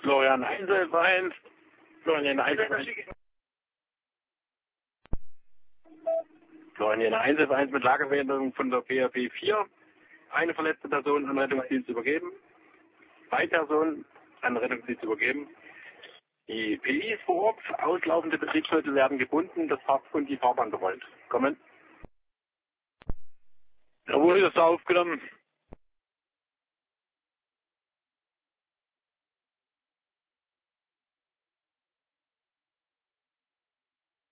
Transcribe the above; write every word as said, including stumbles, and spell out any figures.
Florian Einzelverein. Florian Einzelverein. Florian Einzelverein mit Lagerbehinderung von der P H P vier. Eine verletzte Person an Rettungsdienst übergeben. Zwei Personen an Rettungsdienst übergeben. Die P I ist vor Ort. Auslaufende Betriebsmittel werden gebunden. Das Fahr und die Fahrbahn gerollt. Kommen. Da wurde das da aufgenommen.